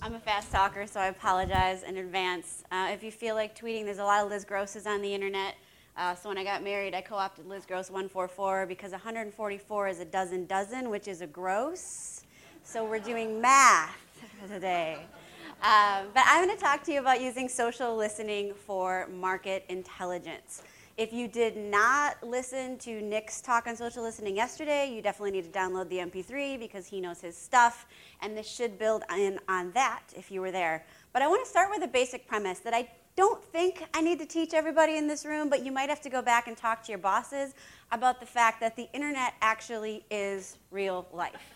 I'm a fast talker, so I apologize in advance. If you feel like tweeting, there's a lot of Liz Grosses on the internet. So when I got married, I co-opted Liz Gross 144 because 144 is a dozen, which is a gross. So we're doing math today. But I'm going to talk to you about using social listening for market intelligence. If you did not listen to Nick's talk on social listening yesterday, you definitely need to download the MP3 because he knows his stuff, and this should build in on that if you were there. But I want to start with a basic premise that I don't think I need to teach everybody in this room, but you might have to go back and talk to your bosses about the fact that the internet actually is real life.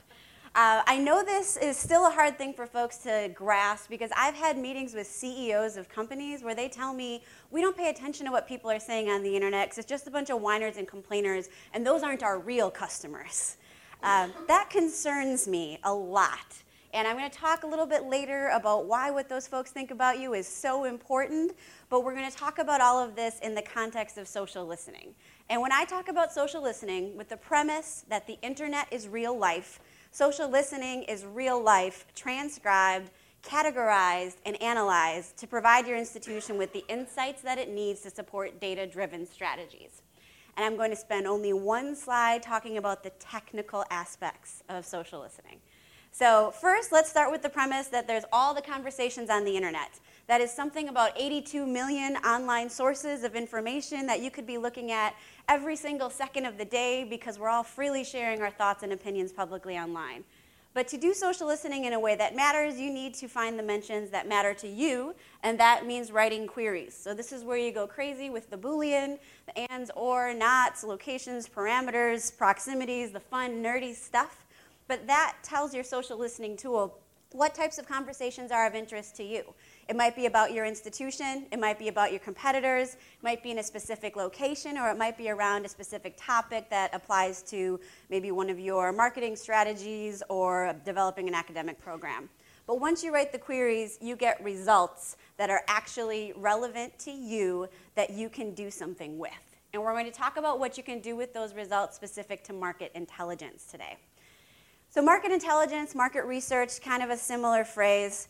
I know this is still a hard thing for folks to grasp because I've had meetings with CEOs of companies where they tell me, we don't pay attention to what people are saying on the internet because it's just a bunch of whiners and complainers, and those aren't our real customers. That concerns me a lot. And I'm going to talk a little bit later about why what those folks think about you is so important, but we're going to talk about all of this in the context of social listening. And when I talk about social listening with the premise that the internet is real life, social listening is real life, transcribed, categorized, and analyzed to provide your institution with the insights that it needs to support data-driven strategies. And I'm going to spend only one slide talking about the technical aspects of social listening. So first, let's start with the premise that there's all the conversations on the internet. That is something about 82 million online sources of information that you could be looking at every single second of the day because we're all freely sharing our thoughts and opinions publicly online. But to do social listening in a way that matters, you need to find the mentions that matter to you, and that means writing queries. So this is where you go crazy with the Boolean, the ands, or, nots, locations, parameters, proximities, the fun, nerdy stuff. But that tells your social listening tool what types of conversations are of interest to you. It might be about your institution, it might be about your competitors, it might be in a specific location, or it might be around a specific topic that applies to maybe one of your marketing strategies or developing an academic program. But once you write the queries, you get results that are actually relevant to you that you can do something with. And we're going to talk about what you can do with those results specific to market intelligence today. So market intelligence, market research, kind of a similar phrase.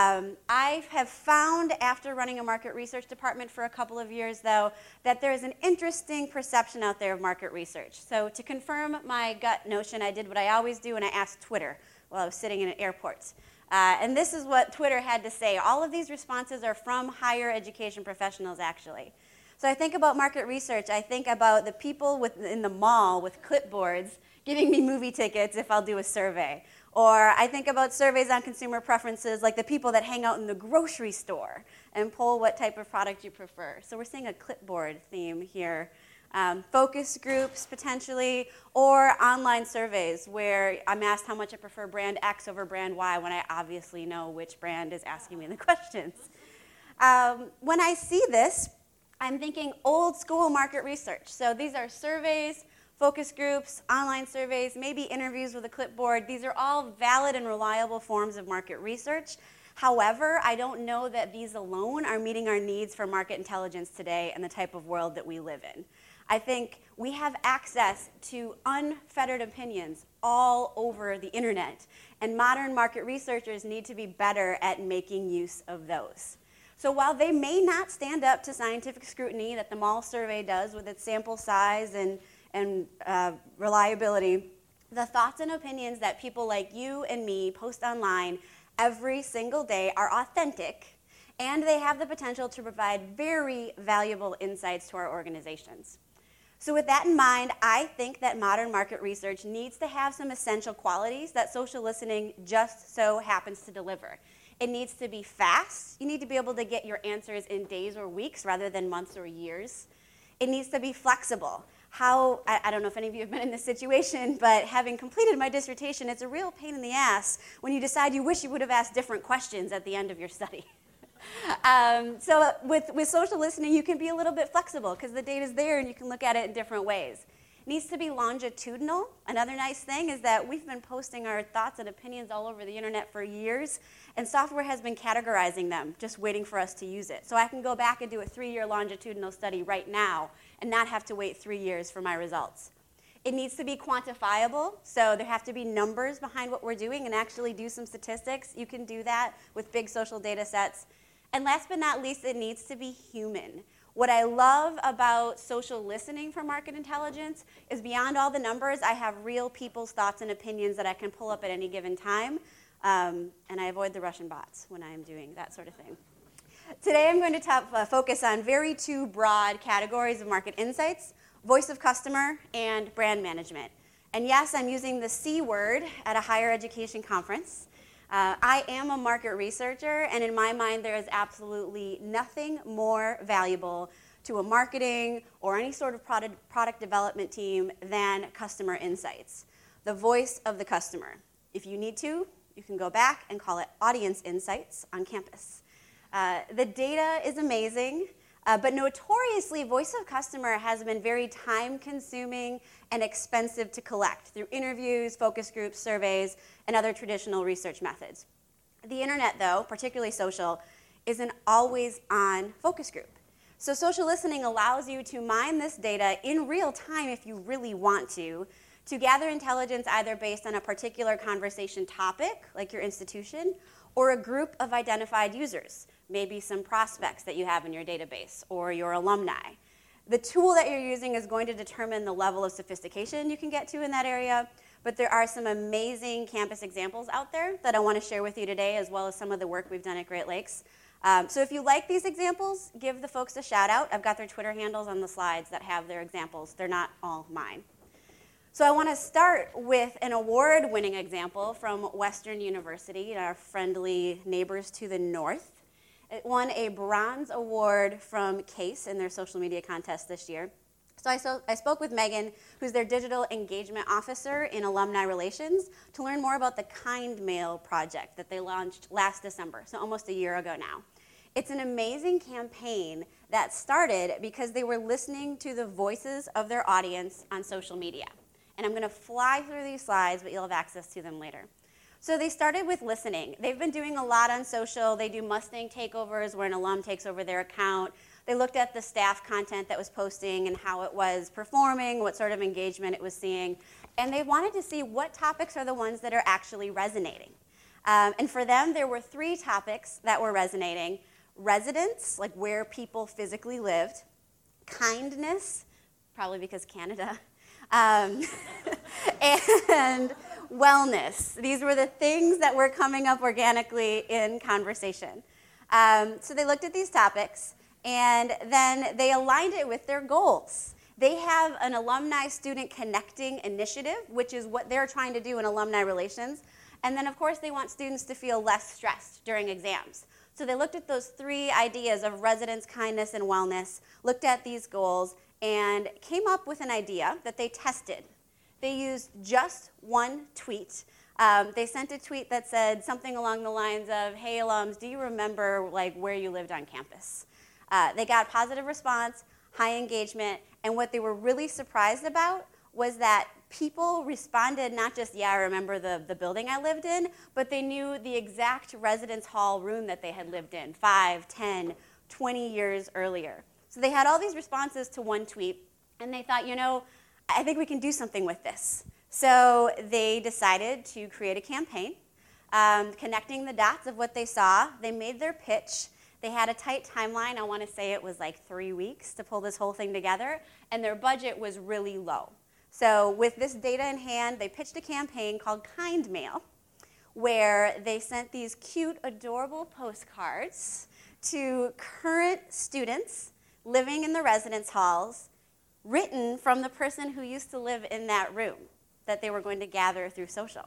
I have found after running a market research department for a couple of years, though, that there's an interesting perception out there of market research. So to confirm my gut notion, I did what I always do, and I asked Twitter while I was sitting in an airport. And this is what Twitter had to say. All of these responses are from higher education professionals, actually. So I think about market research. I think about the people in the mall with clipboards giving me movie tickets if I'll do a survey. Or I think about surveys on consumer preferences, like the people that hang out in the grocery store and poll what type of product you prefer. So we're seeing a clipboard theme here. Focus groups, potentially, or online surveys where I'm asked how much I prefer brand X over brand Y when I obviously know which brand is asking me the questions. When I see this, I'm thinking old school market research. So these are surveys, focus groups, online surveys, maybe interviews with a clipboard. These are all valid and reliable forms of market research. However, I don't know that these alone are meeting our needs for market intelligence today and the type of world that we live in. I think we have access to unfettered opinions all over the internet, and modern market researchers need to be better at making use of those. So while they may not stand up to scientific scrutiny that the Mall survey does with its sample size and reliability, the thoughts and opinions that people like you and me post online every single day are authentic, and they have the potential to provide very valuable insights to our organizations. So with that in mind, I think that modern market research needs to have some essential qualities that social listening just so happens to deliver. It needs to be fast. You need to be able to get your answers in days or weeks rather than months or years. It needs to be flexible. I don't know if any of you have been in this situation, but having completed my dissertation, it's a real pain in the ass when you decide you wish you would have asked different questions at the end of your study. So with social listening, you can be a little bit flexible because the data's there and you can look at it in different ways. It needs to be longitudinal. Another nice thing is that we've been posting our thoughts and opinions all over the internet for years, and software has been categorizing them, just waiting for us to use it. So I can go back and do a 3-year longitudinal study right now and not have to wait 3 years for my results. It needs to be quantifiable, so there have to be numbers behind what we're doing and actually do some statistics. You can do that with big social data sets. And last but not least, it needs to be human. What I love about social listening for market intelligence is beyond all the numbers, I have real people's thoughts and opinions that I can pull up at any given time. And I avoid the Russian bots when I am doing that sort of thing. Today I'm going to focus on two broad categories of market insights: voice of customer and brand management. And yes, I'm using the C word at a higher education conference. I am a market researcher, and in my mind there is absolutely nothing more valuable to a marketing or any sort of product development team than customer insights, the voice of the customer. If you need to, you can go back and call it audience insights on campus. The data is amazing, but notoriously, voice of customer has been very time-consuming and expensive to collect through interviews, focus groups, surveys, and other traditional research methods. The internet, though, particularly social, is an always-on focus group. So social listening allows you to mine this data in real time if you really want to gather intelligence either based on a particular conversation topic, like your institution, or a group of identified users, maybe some prospects that you have in your database, or your alumni. The tool that you're using is going to determine the level of sophistication you can get to in that area, but there are some amazing campus examples out there that I want to share with you today, as well as some of the work we've done at Great Lakes. So if you like these examples, give the folks a shout out. I've got their Twitter handles on the slides that have their examples. They're not all mine. So I want to start with an award-winning example from Western University, our friendly neighbors to the north. It won a bronze award from CASE in their social media contest this year. So I spoke with Megan, who's their digital engagement officer in alumni relations, to learn more about the Kind Mail project that they launched last December, so almost a year ago now. It's an amazing campaign that started because they were listening to the voices of their audience on social media. And I'm going to fly through these slides, but you'll have access to them later. So they started with listening. They've been doing a lot on social. They do Mustang takeovers where an alum takes over their account. They looked at the staff content that was posting and how it was performing, what sort of engagement it was seeing. And they wanted to see what topics are the ones that are actually resonating. And for them, there were 3 topics that were resonating: residence, like where people physically lived; kindness, probably because Canada; and wellness. These were the things that were coming up organically in conversation. So they looked at these topics, and then they aligned it with their goals. They have an alumni student connecting initiative, which is what they're trying to do in alumni relations. And then, of course, they want students to feel less stressed during exams. So they looked at those 3 ideas of residence, kindness, and wellness, looked at these goals, and came up with an idea that they tested. They used just one tweet. They sent a tweet that said something along the lines of, "Hey alums, do you remember where you lived on campus?" They got positive response, high engagement, and what they were really surprised about was that people responded not just, "Yeah, I remember the building I lived in," but they knew the exact residence hall room that they had lived in 5, 10, 20 years earlier. So they had all these responses to one tweet, and they thought, I think we can do something with this. So they decided to create a campaign, connecting the dots of what they saw. They made their pitch. They had a tight timeline. I want to say it was 3 weeks to pull this whole thing together, and their budget was really low. So with this data in hand, they pitched a campaign called Kind Mail, where they sent these cute, adorable postcards to current students living in the residence halls, written from the person who used to live in that room that they were going to gather through social.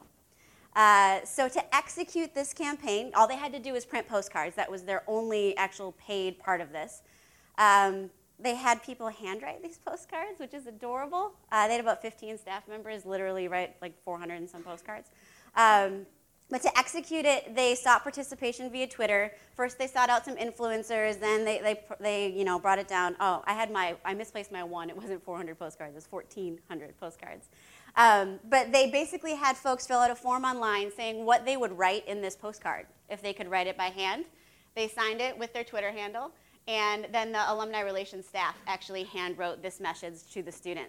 So to execute this campaign, all they had to do was print postcards. That was their only actual paid part of this. They had people handwrite these postcards, which is adorable. They had about 15 staff members literally write 400 and some postcards. But to execute it, they sought participation via Twitter. First, they sought out some influencers. Then they brought it down. Oh, I misplaced my 1. It wasn't 400 postcards. It was 1,400 postcards. But they basically had folks fill out a form online saying what they would write in this postcard if they could write it by hand. They signed it with their Twitter handle, and then the alumni relations staff actually hand wrote this message to the students.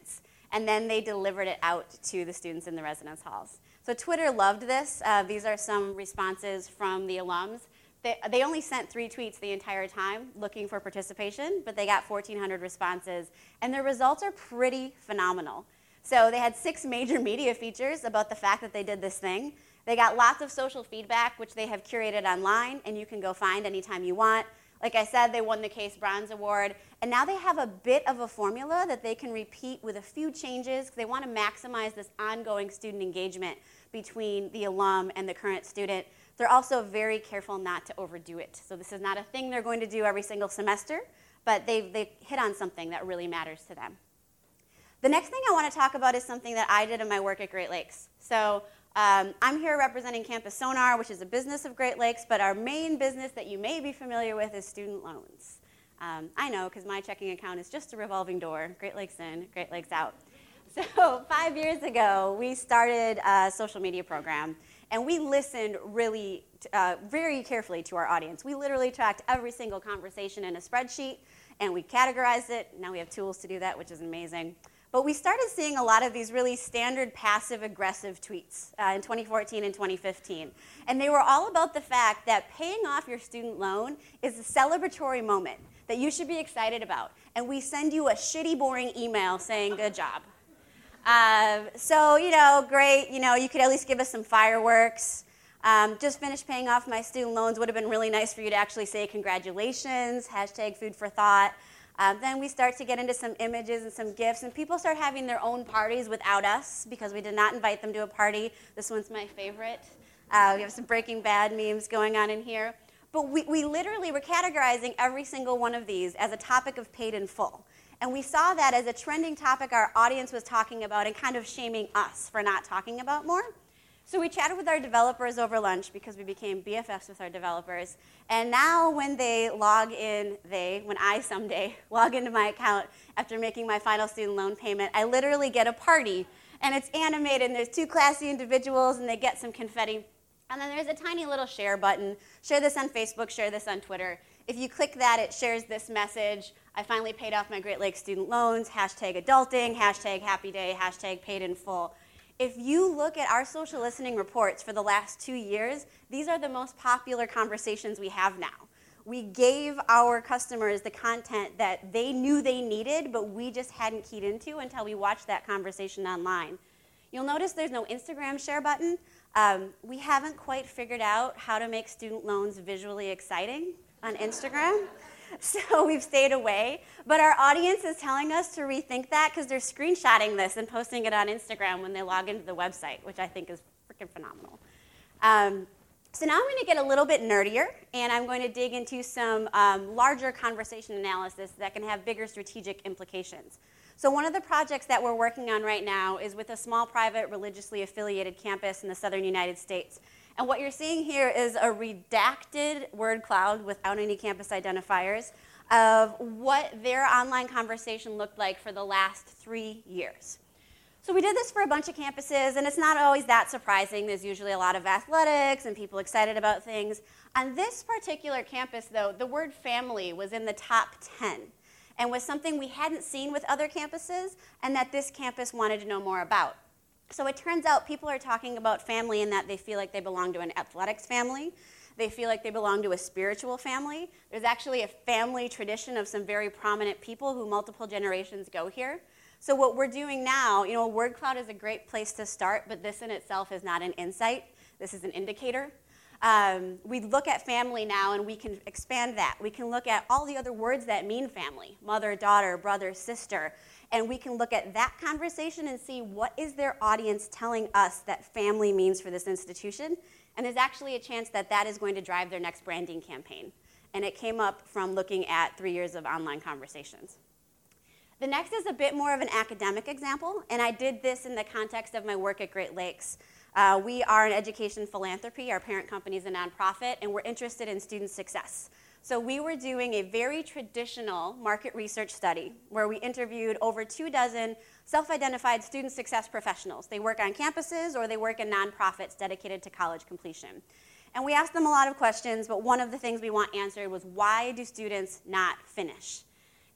and then they delivered it out to the students in the residence halls. So Twitter loved this. These are some responses from the alums. They only sent 3 tweets the entire time looking for participation, but they got 1,400 responses, and their results are pretty phenomenal. So they had 6 major media features about the fact that they did this thing. They got lots of social feedback, which they have curated online, and you can go find anytime you want. Like I said, they won the Case Bronze Award, and now they have a bit of a formula that they can repeat with a few changes because they want to maximize this ongoing student engagement between the alum and the current student. They're also very careful not to overdo it. So this is not a thing they're going to do every single semester, but they hit on something that really matters to them. The next thing I want to talk about is something that I did in my work at Great Lakes. So I'm here representing Campus Sonar, which is a business of Great Lakes, but our main business that you may be familiar with is student loans. I know, because my checking account is just a revolving door, Great Lakes in, Great Lakes out. So 5 years ago, we started a social media program, and we listened really very carefully to our audience. We literally tracked every single conversation in a spreadsheet, and we categorized it. Now we have tools to do that, which is amazing. But we started seeing a lot of these really standard passive-aggressive tweets in 2014 and 2015. And they were all about the fact that paying off your student loan is a celebratory moment that you should be excited about. And we send you a shitty, boring email saying, good job. So, great. You could at least give us some fireworks. Just finished paying off my student loans. Would have been really nice for you to actually say congratulations, #food for thought. Then we start to get into some images and some gifts, and people start having their own parties without us because we did not invite them to a party. This one's my favorite. We have some Breaking Bad memes going on in here. But we literally were categorizing every single one of these as a topic of paid in full. And we saw that as a trending topic our audience was talking about and kind of shaming us for not talking about more. So we chatted with our developers over lunch because we became BFFs with our developers. And now when they log in, when I someday log into my account after making my final student loan payment, I literally get a party. And it's animated, and there's 2 classy individuals, and they get some confetti. And then there's a tiny little share button. Share this on Facebook, share this on Twitter. If you click that, it shares this message. I finally paid off my Great Lakes student loans, #adulting, #happy day, #paid in full. If you look at our social listening reports for the last 2 years, these are the most popular conversations we have now. We gave our customers the content that they knew they needed, but we just hadn't keyed into until we watched that conversation online. You'll notice there's no Instagram share button. We haven't quite figured out how to make student loans visually exciting on Instagram. So we've stayed away. But our audience is telling us to rethink that because they're screenshotting this and posting it on Instagram when they log into the website, which I think is freaking phenomenal. So now I'm going to get a little bit nerdier, and I'm going to dig into some larger conversation analysis that can have bigger strategic implications. So one of the projects that we're working on right now is with a small private religiously affiliated campus in the southern United States. And what you're seeing here is a redacted word cloud without any campus identifiers of what their online conversation looked like for the last 3 years. So we did this for a bunch of campuses, and it's not always that surprising. There's usually a lot of athletics and people excited about things. On this particular campus, though, the word family was in the top 10 and was something we hadn't seen with other campuses and that this campus wanted to know more about. So it turns out people are talking about family in that they feel like they belong to an athletics family. They feel like they belong to a spiritual family. There's actually a family tradition of some very prominent people who multiple generations go here. So what we're doing now, a word cloud is a great place to start, but this in itself is not an insight. This is an indicator. We look at family now, and we can expand that. We can look at all the other words that mean family, mother, daughter, brother, sister, and we can look at that conversation and see what is their audience telling us that family means for this institution. And there's actually a chance that that is going to drive their next branding campaign. And it came up from looking at 3 years of online conversations. The next is a bit more of an academic example, and I did this in the context of my work at Great Lakes. We are an education philanthropy. Our parent company is a nonprofit, and we're interested in student success. So we were doing a very traditional market research study where we interviewed over 24 self-identified student success professionals. They work on campuses or they work in nonprofits dedicated to college completion. And we asked them a lot of questions, but one of the things we want answered was, why do students not finish?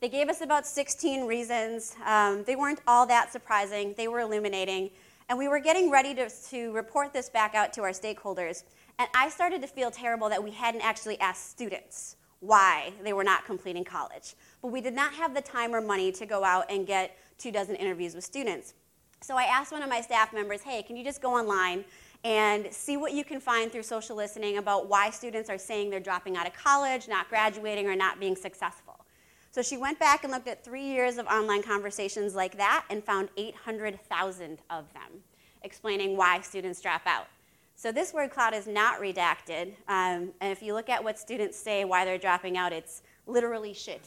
They gave us about 16 reasons. They weren't all that surprising. They were illuminating. And we were getting ready to report this back out to our stakeholders. And I started to feel terrible that we hadn't actually asked students why they were not completing college. But we did not have the time or money to go out and get 24 interviews with students. So I asked one of my staff members, hey, can you just go online and see what you can find through social listening about why students are saying they're dropping out of college, not graduating, or not being successful. So she went back and looked at 3 years of online conversations like that and found 800,000 of them explaining why students drop out. So this word cloud is not redacted. And if you look at what students say why they're dropping out, it's literally shit.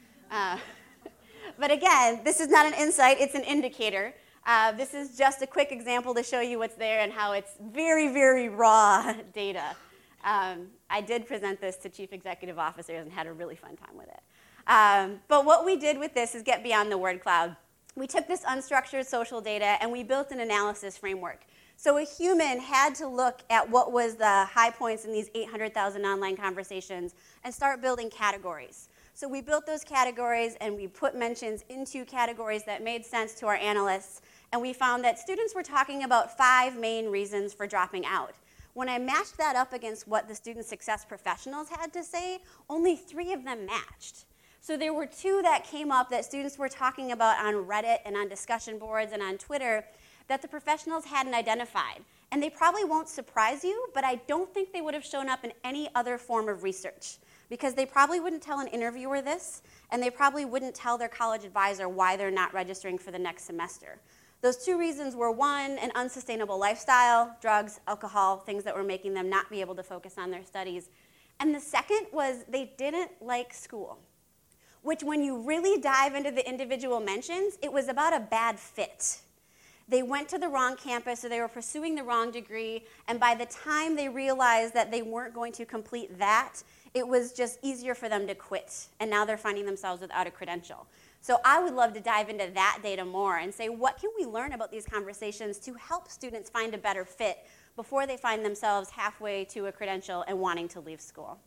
But again, this is not an insight, it's an indicator. This is just a quick example to show you what's there and how it's very, very raw data. I did present this to chief executive officers and had a really fun time with it. But what we did with this is get beyond the word cloud. We took this unstructured social data and we built an analysis framework. So a human had to look at what was the high points in these 800,000 online conversations and start building categories. So we built those categories and we put mentions into categories that made sense to our analysts. And we found that students were talking about 5 main reasons for dropping out. When I matched that up against what the student success professionals had to say, only 3 of them matched. So there were 2 that came up that students were talking about on Reddit and on discussion boards and on Twitter that the professionals hadn't identified. And they probably won't surprise you, but I don't think they would have shown up in any other form of research because they probably wouldn't tell an interviewer this, and they probably wouldn't tell their college advisor why they're not registering for the next semester. Those 2 reasons were 1, an unsustainable lifestyle, drugs, alcohol, things that were making them not be able to focus on their studies. And the second was they didn't like school, which when you really dive into the individual mentions, it was about a bad fit. They went to the wrong campus, or they were pursuing the wrong degree, and by the time they realized that they weren't going to complete that, it was just easier for them to quit, and now they're finding themselves without a credential. So I would love to dive into that data more and say, what can we learn about these conversations to help students find a better fit before they find themselves halfway to a credential and wanting to leave school?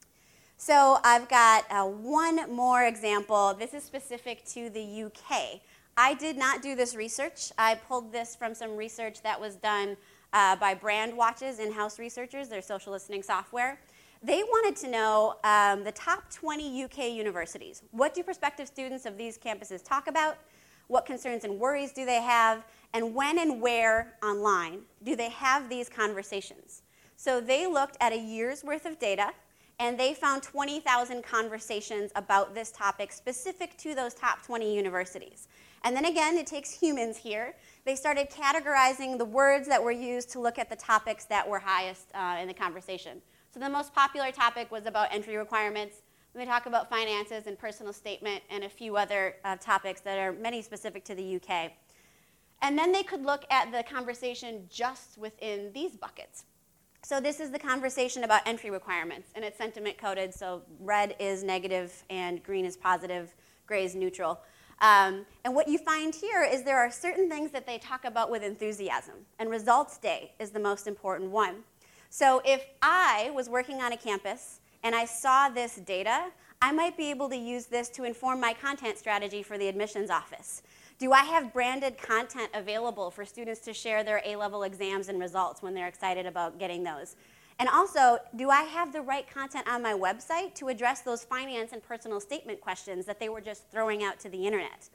So I've got one more example. This is specific to the UK. I did not do this research. I pulled this from some research that was done by Brandwatch's in-house researchers, their social listening software. They wanted to know the top 20 UK universities. What do prospective students of these campuses talk about? What concerns and worries do they have? And when and where online do they have these conversations? So they looked at a year's worth of data, and they found 20,000 conversations about this topic specific to those top 20 universities. And then again, it takes humans here. They started categorizing the words that were used to look at the topics that were highest in the conversation. So the most popular topic was about entry requirements. Then they talk about finances and personal statement and a few other topics that are many specific to the UK. And then they could look at the conversation just within these buckets. So this is the conversation about entry requirements, and it's sentiment coded, so red is negative and green is positive, gray is neutral. And what you find here is there are certain things that they talk about with enthusiasm, and results day is the most important one. So if I was working on a campus and I saw this data, I might be able to use this to inform my content strategy for the admissions office. Do I have branded content available for students to share their A-level exams and results when they're excited about getting those? And also, do I have the right content on my website to address those finance and personal statement questions that they were just throwing out to the internet?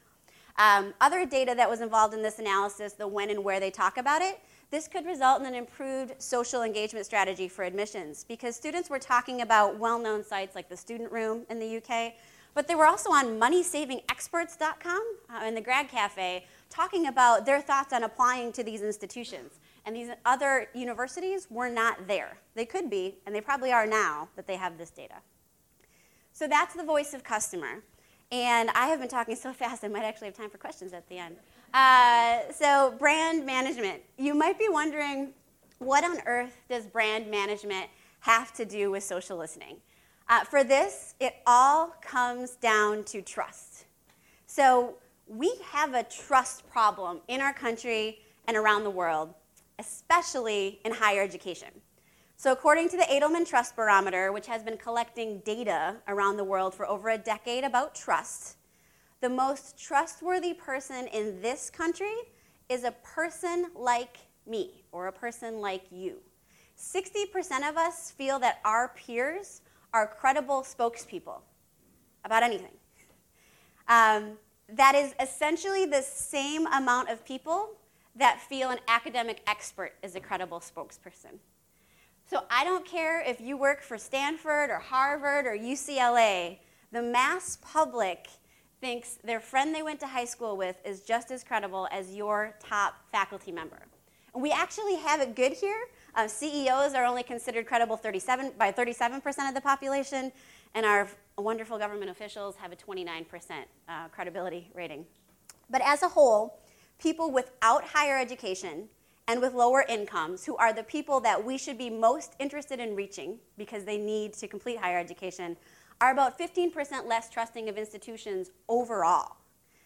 Other data that was involved in this analysis, the when and where they talk about it, this could result in an improved social engagement strategy for admissions because students were talking about well-known sites like the Student Room in the UK, but they were also on moneysavingexperts.com and the Grad Cafe talking about their thoughts on applying to these institutions. And these other universities were not there. They could be, and they probably are now that they have this data. So that's the voice of customer. And I have been talking so fast I might actually have time for questions at the end. So brand management. You might be wondering, what on earth does brand management have to do with social listening? For this, it all comes down to trust. So we have a trust problem in our country and around the world, especially in higher education. So according to the Edelman Trust Barometer, which has been collecting data around the world for over a decade about trust, the most trustworthy person in this country is a person like me or a person like you. 60% of us feel that our peers are credible spokespeople about anything. That is essentially the same amount of people that feel an academic expert is a credible spokesperson. So I don't care if you work for Stanford or Harvard or UCLA, the mass public thinks their friend they went to high school with is just as credible as your top faculty member. And we actually have it good here. CEOs are only considered credible by 37% of the population, and our wonderful government officials have a 29% credibility rating. But as a whole, people without higher education and with lower incomes, who are the people that we should be most interested in reaching because they need to complete higher education, are about 15% less trusting of institutions overall.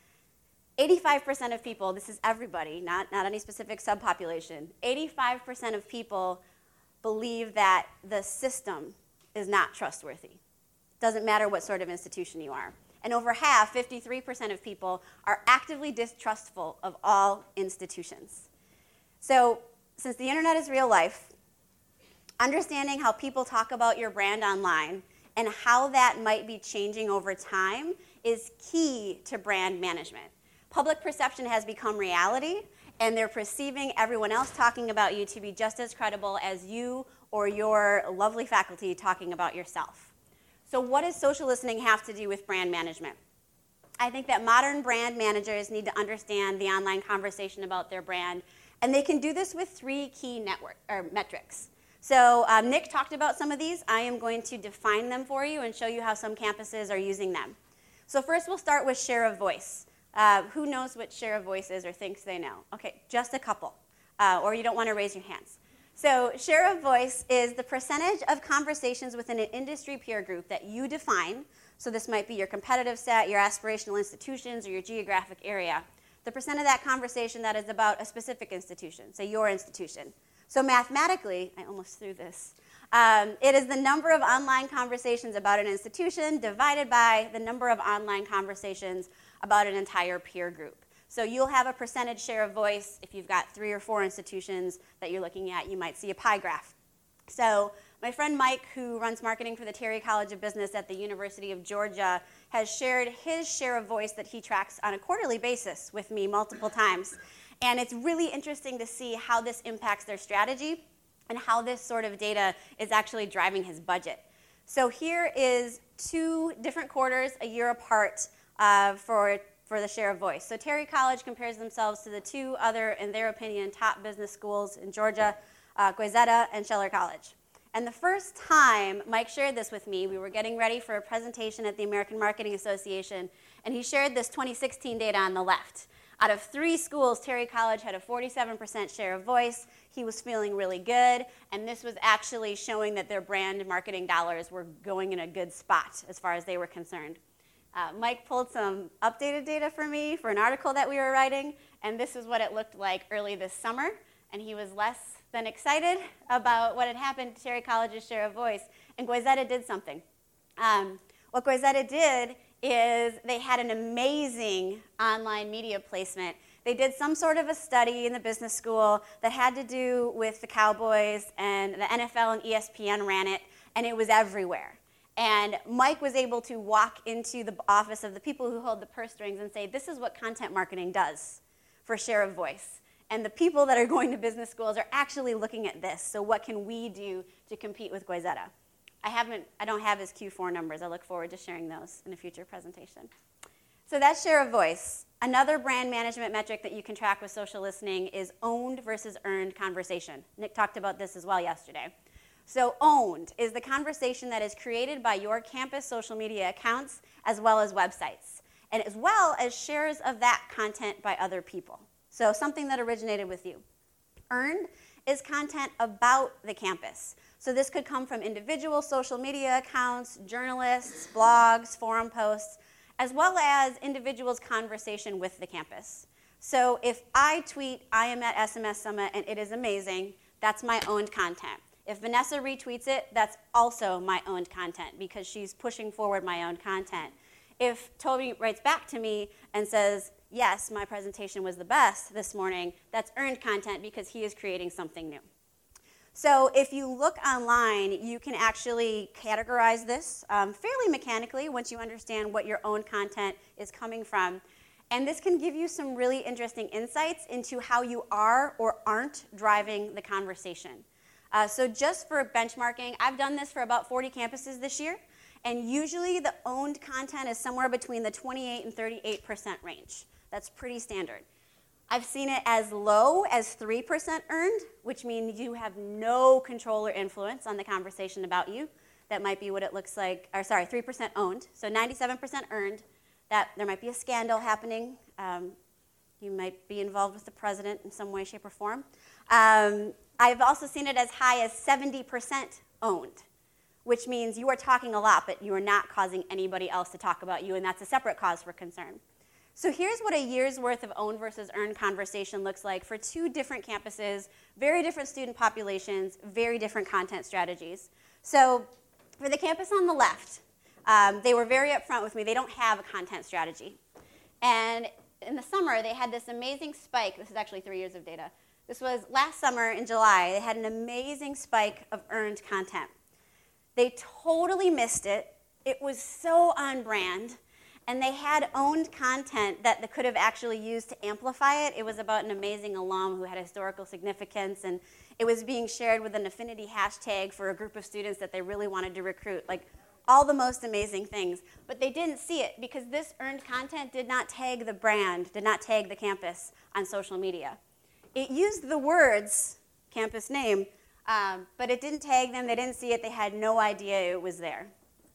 85% of people, this is everybody, not any specific subpopulation, 85% of people believe that the system is not trustworthy. Doesn't matter what sort of institution you are. And over half, 53% of people, are actively distrustful of all institutions. So, since the internet is real life, understanding how people talk about your brand online and how that might be changing over time is key to brand management. Public perception has become reality, and they're perceiving everyone else talking about you to be just as credible as you or your lovely faculty talking about yourself. So what does social listening have to do with brand management? I think that modern brand managers need to understand the online conversation about their brand, and they can do this with 3 key metrics. So Nick talked about some of these. I am going to define them for you and show you how some campuses are using them. So first we'll start with share of voice. Who knows what share of voice is or thinks they know? Okay, just a couple, or you don't want to raise your hands. So share of voice is the percentage of conversations within an industry peer group that you define. So this might be your competitive set, your aspirational institutions, or your geographic area. The percent of that conversation that is about a specific institution, say your institution. So mathematically, I almost threw this, it is the number of online conversations about an institution divided by the number of online conversations about an entire peer group. So you'll have a percentage share of voice. If you've got 3 or 4 institutions that you're looking at, you might see a pie graph. So my friend Mike, who runs marketing for the Terry College of Business at the University of Georgia, has shared his share of voice that he tracks on a quarterly basis with me multiple times. And it's really interesting to see how this impacts their strategy and how this sort of data is actually driving his budget. So here is 2 different quarters a year apart for the share of voice. So Terry College compares themselves to the 2 other, in their opinion, top business schools in Georgia, Goizueta and Scheller College. And the first time Mike shared this with me, we were getting ready for a presentation at the American Marketing Association, and he shared this 2016 data on the left. Out of 3 schools, Terry College had a 47% share of voice. He was feeling really good, and this was actually showing that their brand marketing dollars were going in a good spot as far as they were concerned. Mike pulled some updated data for me for an article that we were writing, and this is what it looked like early this summer, and he was less than excited about what had happened to Terry College's share of voice, and Goizueta did something. What Goizueta did is they had an amazing online media placement. They did some sort of a study in the business school that had to do with the Cowboys, and the NFL and ESPN ran it, and it was everywhere. And Mike was able to walk into the office of the people who hold the purse strings and say, this is what content marketing does for share of voice. And the people that are going to business schools are actually looking at this. So what can we do to compete with Goizueta? I don't have his Q4 numbers. I look forward to sharing those in a future presentation. So that's share of voice. Another brand management metric that you can track with social listening is owned versus earned conversation. Nick talked about this as well yesterday. So owned is the conversation that is created by your campus social media accounts as well as websites, and as well as shares of that content by other people. So something that originated with you. Earned is content about the campus. So this could come from individual social media accounts, journalists, blogs, forum posts, as well as individuals' conversation with the campus. So if I tweet, I am at SMS Summit and it is amazing, that's my owned content. If Vanessa retweets it, that's also my owned content because she's pushing forward my own content. if Toby writes back to me and says, yes, my presentation was the best this morning, that's earned content because he is creating something new. So if you look online, you can actually categorize this fairly mechanically once you understand what your own content is coming from. And this can give you some really interesting insights into how you are or aren't driving the conversation. So just for benchmarking, I've done this for about 40 campuses this year, and usually the owned content is somewhere between the 28 and 38% range. That's pretty standard. I've seen it as low as 3% earned, which means you have no control or influence on the conversation about you. That might be what it looks like, or sorry, 3% owned, so 97% earned, that there might be a scandal happening. You might be involved with the president in some way, shape, or form. I've also seen it as high as 70% owned, which means you are talking a lot, but you are not causing anybody else to talk about you, and that's a separate cause for concern. So here's what a year's worth of owned versus earned conversation looks like for 2 different campuses, very different student populations, very different content strategies. So for the campus on the left, they were very upfront with me. They don't have a content strategy. And in the summer, they had this amazing spike. This is actually 3 years of data. This was last summer in July. They had an amazing spike of earned content. They totally missed it. It was so on brand. And they had owned content that they could have actually used to amplify it. It was about an amazing alum who had historical significance, and it was being shared with an affinity hashtag for a group of students that they really wanted to recruit. Like, all the most amazing things. But they didn't see it because this earned content did not tag the brand, did not tag the campus on social media. It used the words, campus name, but it didn't tag them. They didn't see it. They had no idea it was there.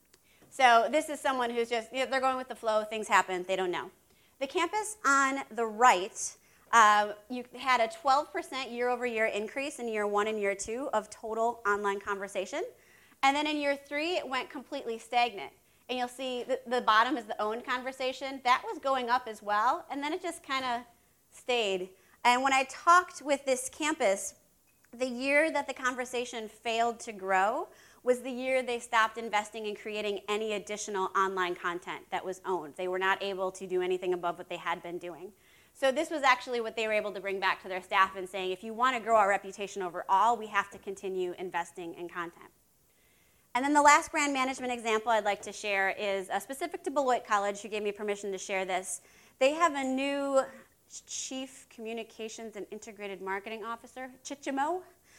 So this is someone who's just, they're going with the flow. Things happen. They don't know. The campus on the right, you had a 12% year-over-year increase in year 1 and year 2 of total online conversation. And then in year 3, it went completely stagnant. And you'll see the bottom is the owned conversation. That was going up as well. And then it just kind of stayed. And when I talked with this campus, the year that the conversation failed to grow was the year they stopped investing in creating any additional online content that was owned. They were not able to do anything above what they had been doing. So this was actually what they were able to bring back to their staff and saying, if you want to grow our reputation overall, we have to continue investing in content. And then the last brand management example I'd like to share is specific to Beloit College, who gave me permission to share this. They have a new Chief Communications and Integrated Marketing Officer, Chichimo,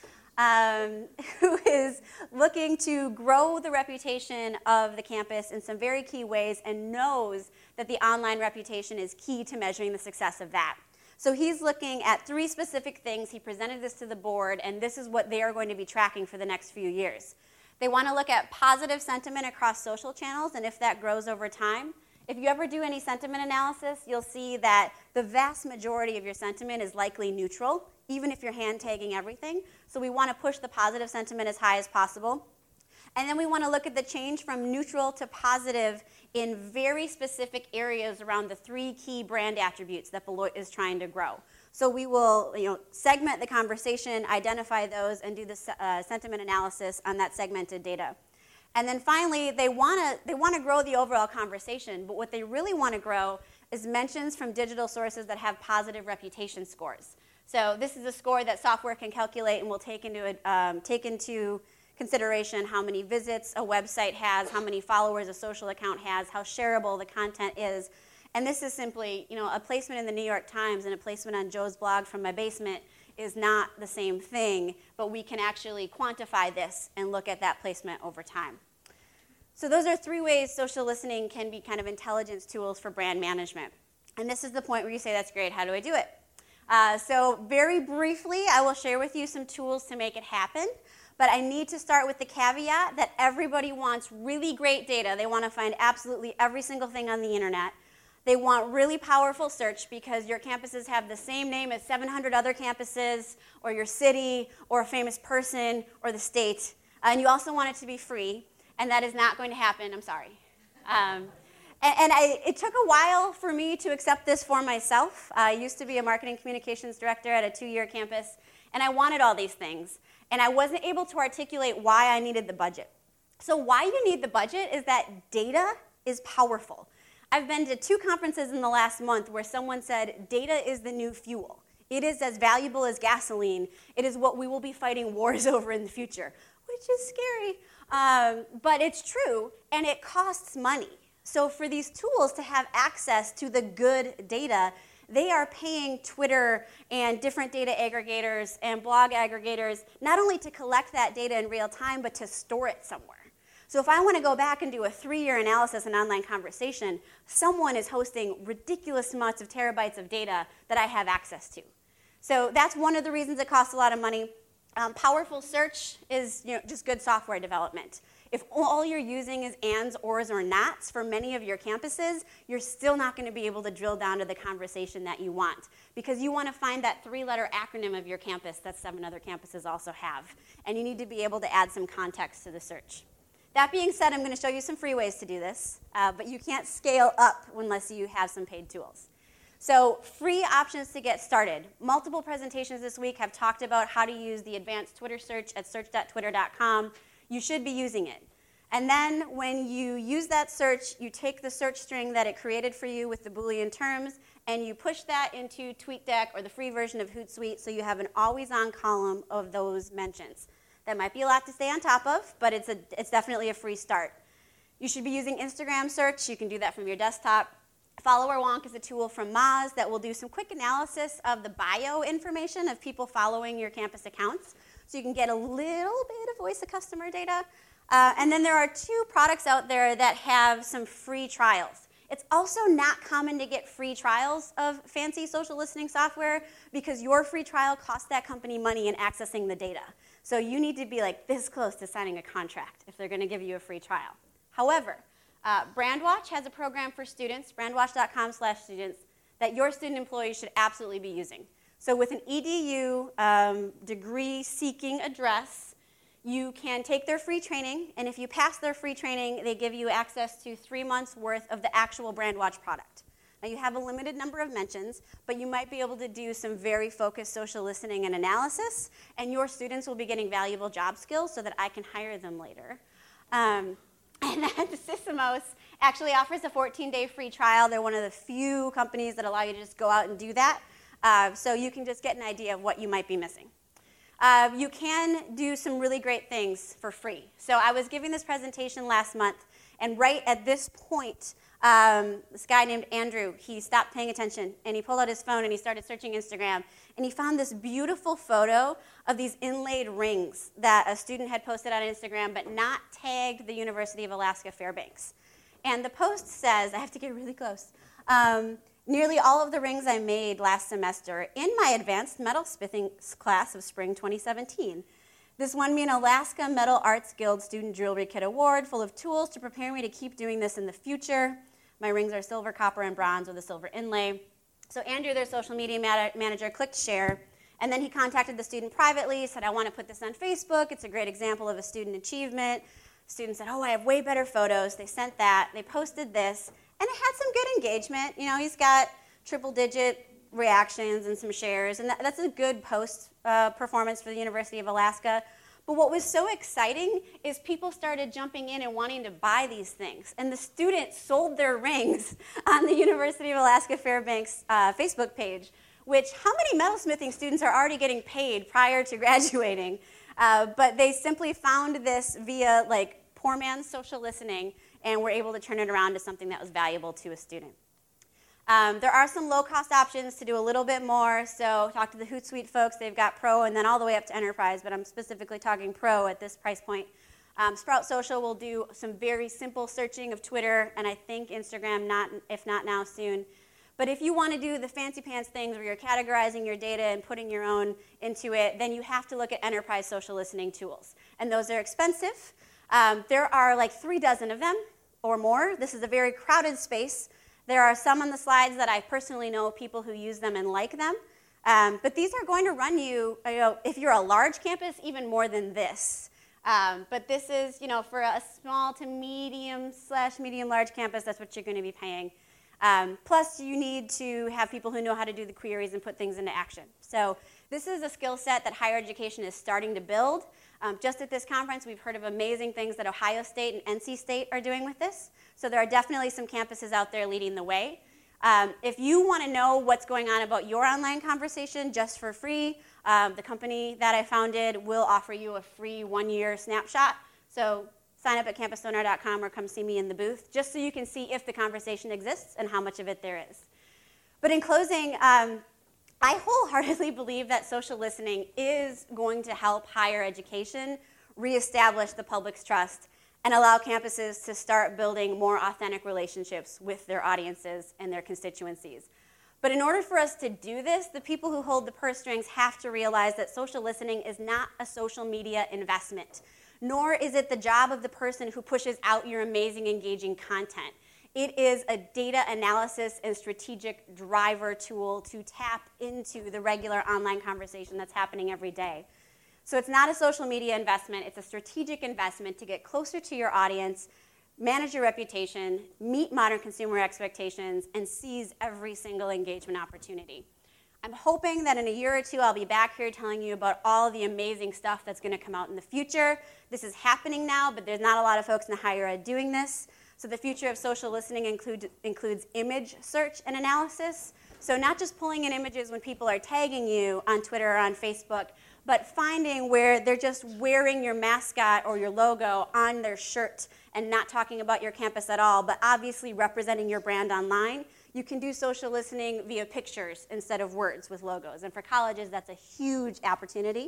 who is looking to grow the reputation of the campus in some very key ways and knows that the online reputation is key to measuring the success of that. So he's looking at 3 specific things. He presented this to the board, and this is what they are going to be tracking for the next few years. They want to look at positive sentiment across social channels and if that grows over time. If you ever do any sentiment analysis, you'll see that the vast majority of your sentiment is likely neutral, even if you're hand tagging everything. So we want to push the positive sentiment as high as possible. And then we want to look at the change from neutral to positive in very specific areas around the 3 key brand attributes that Beloit is trying to grow. So we will segment the conversation, identify those, and do the sentiment analysis on that segmented data. And then finally, they want to grow the overall conversation, but what they really want to grow is mentions from digital sources that have positive reputation scores. So this is a score that software can calculate and will take into consideration how many visits a website has, how many followers a social account has, how shareable the content is. And this is simply, a placement in the New York Times and a placement on Joe's blog from my basement is not the same thing, but we can actually quantify this and look at that placement over time. So those are 3 ways social listening can be kind of intelligence tools for brand management. And this is the point where you say, that's great, how do I do it? So very briefly, I will share with you some tools to make it happen. But I need to start with the caveat that everybody wants really great data. They want to find absolutely every single thing on the internet. They want really powerful search because your campuses have the same name as 700 other campuses, or your city, or a famous person, or the state. And you also want it to be free, and that is not going to happen. I'm sorry. It took a while for me to accept this for myself. I used to be a marketing communications director at a 2-year campus, and I wanted all these things. And I wasn't able to articulate why I needed the budget. So why you need the budget is that data is powerful. I've been to 2 conferences in the last month where someone said, data is the new fuel. It is as valuable as gasoline. It is what we will be fighting wars over in the future, which is scary. But it's true, and it costs money. So for these tools to have access to the good data, they are paying Twitter and different data aggregators and blog aggregators not only to collect that data in real time, but to store it somewhere. So if I want to go back and do a 3-year analysis in online conversation, someone is hosting ridiculous amounts of terabytes of data that I have access to. So that's one of the reasons it costs a lot of money. Powerful search is just good software development. If all you're using is ands, ors, or nots for many of your campuses, you're still not going to be able to drill down to the conversation that you want, because you want to find that 3-letter acronym of your campus that 7 other campuses also have, and you need to be able to add some context to the search. That being said, I'm going to show you some free ways to do this, but you can't scale up unless you have some paid tools. So free options to get started. Multiple presentations this week have talked about how to use the advanced Twitter search at search.twitter.com. You should be using it. And then when you use that search, you take the search string that it created for you with the Boolean terms, and you push that into TweetDeck or the free version of Hootsuite, so you have an always-on column of those mentions. That might be a lot to stay on top of, but it's definitely a free start. You should be using Instagram search. You can do that from your desktop. Follower Wonk is a tool from Moz that will do some quick analysis of the bio information of people following your campus accounts, so you can get a little bit of voice of customer data. And then there are 2 products out there that have some free trials. It's also not common to get free trials of fancy social listening software because your free trial costs that company money in accessing the data. So you need to be like this close to signing a contract if they're going to give you a free trial. However, Brandwatch has a program for students, brandwatch.com/students, that your student employees should absolutely be using. So with an EDU degree-seeking address, you can take their free training, and if you pass their free training, they give you access to 3 months' worth of the actual Brandwatch product. Now, you have a limited number of mentions, but you might be able to do some very focused social listening and analysis, and your students will be getting valuable job skills so that I can hire them later. And then Sysomos actually offers a 14-day free trial. They're one of the few companies that allow you to just go out and do that, so you can just get an idea of what you might be missing. You can do some really great things for free. So I was giving this presentation last month, and right at this point, this guy named Andrew, he stopped paying attention, and he pulled out his phone, and he started searching Instagram, and he found this beautiful photo of these inlaid rings that a student had posted on Instagram, but not tagged the University of Alaska Fairbanks. And the post says, I have to get really close, nearly all of the rings I made last semester in my advanced metalsmithing class of spring 2017. This won me an Alaska Metal Arts Guild Student Jewelry Kit Award full of tools to prepare me to keep doing this in the future. My rings are silver, copper, and bronze with a silver inlay. So Andrew, their social media manager, clicked share, and then he contacted the student privately, said, I want to put this on Facebook. It's a great example of a student achievement. The student said, I have way better photos. They sent that. They posted this. And it had some good engagement. He's got triple-digit reactions and some shares, and that's a good post performance for the University of Alaska. But what was so exciting is people started jumping in and wanting to buy these things. And the students sold their rings on the University of Alaska Fairbanks Facebook page, which how many metalsmithing students are already getting paid prior to graduating? But they simply found this via poor man's social listening, and were able to turn it around to something that was valuable to a student. There are some low-cost options to do a little bit more. So talk to the Hootsuite folks. They've got Pro and then all the way up to Enterprise, but I'm specifically talking Pro at this price point. Sprout Social will do some very simple searching of Twitter, and I think Instagram, if not now, soon. But if you want to do the fancy pants things where you're categorizing your data and putting your own into it, then you have to look at enterprise social listening tools. And those are expensive. There are 3 dozen of them or more. This is a very crowded space. There are some on the slides that I personally know people who use them and like them. But these are going to run you, if you're a large campus, even more than this. But this is, for a small to medium/medium-large campus, that's what you're going to be paying. Plus, you need to have people who know how to do the queries and put things into action. So this is a skill set that higher education is starting to build. Just at this conference, we've heard of amazing things that Ohio State and NC State are doing with this. So there are definitely some campuses out there leading the way. If you want to know what's going on about your online conversation just for free, the company that I founded will offer you a free 1-year snapshot. So sign up at campussonar.com or come see me in the booth, just so you can see if the conversation exists and how much of it there is. But in closing, I wholeheartedly believe that social listening is going to help higher education reestablish the public's trust and allow campuses to start building more authentic relationships with their audiences and their constituencies. But in order for us to do this, the people who hold the purse strings have to realize that social listening is not a social media investment, nor is it the job of the person who pushes out your amazing, engaging content. It is a data analysis and strategic driver tool to tap into the regular online conversation that's happening every day. So it's not a social media investment, it's a strategic investment to get closer to your audience, manage your reputation, meet modern consumer expectations, and seize every single engagement opportunity. I'm hoping that in a year or two, I'll be back here telling you about all the amazing stuff that's going to come out in the future. This is happening now, but there's not a lot of folks in higher ed doing this. So the future of social listening includes image search and analysis. So not just pulling in images when people are tagging you on Twitter or on Facebook, but finding where they're just wearing your mascot or your logo on their shirt and not talking about your campus at all, but obviously representing your brand online. You can do social listening via pictures instead of words with logos. And for colleges, that's a huge opportunity.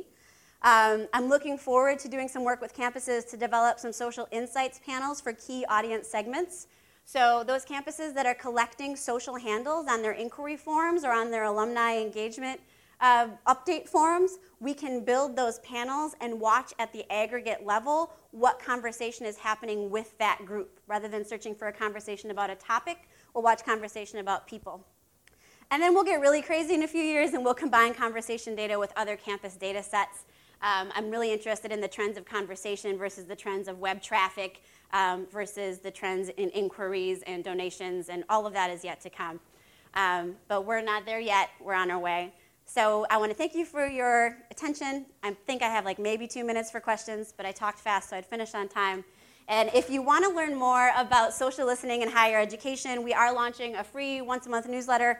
I'm looking forward to doing some work with campuses to develop some social insights panels for key audience segments. So those campuses that are collecting social handles on their inquiry forms or on their alumni engagement update forums, we can build those panels and watch at the aggregate level what conversation is happening with that group. Rather than searching for a conversation about a topic, we'll watch conversation about people. And then we'll get really crazy in a few years and we'll combine conversation data with other campus data sets. I'm really interested in the trends of conversation versus the trends of web traffic versus the trends in inquiries and donations, and all of that is yet to come. But we're not there yet. We're on our way. So I want to thank you for your attention. I think I have like maybe 2 minutes for questions, but I talked fast, so I'd finish on time. And if you want to learn more about social listening in higher education, we are launching a free once-a-month newsletter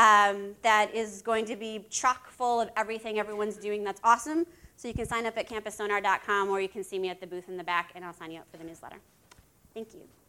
that is going to be chock full of everything everyone's doing that's awesome. So you can sign up at campussonar.com, or you can see me at the booth in the back, and I'll sign you up for the newsletter. Thank you.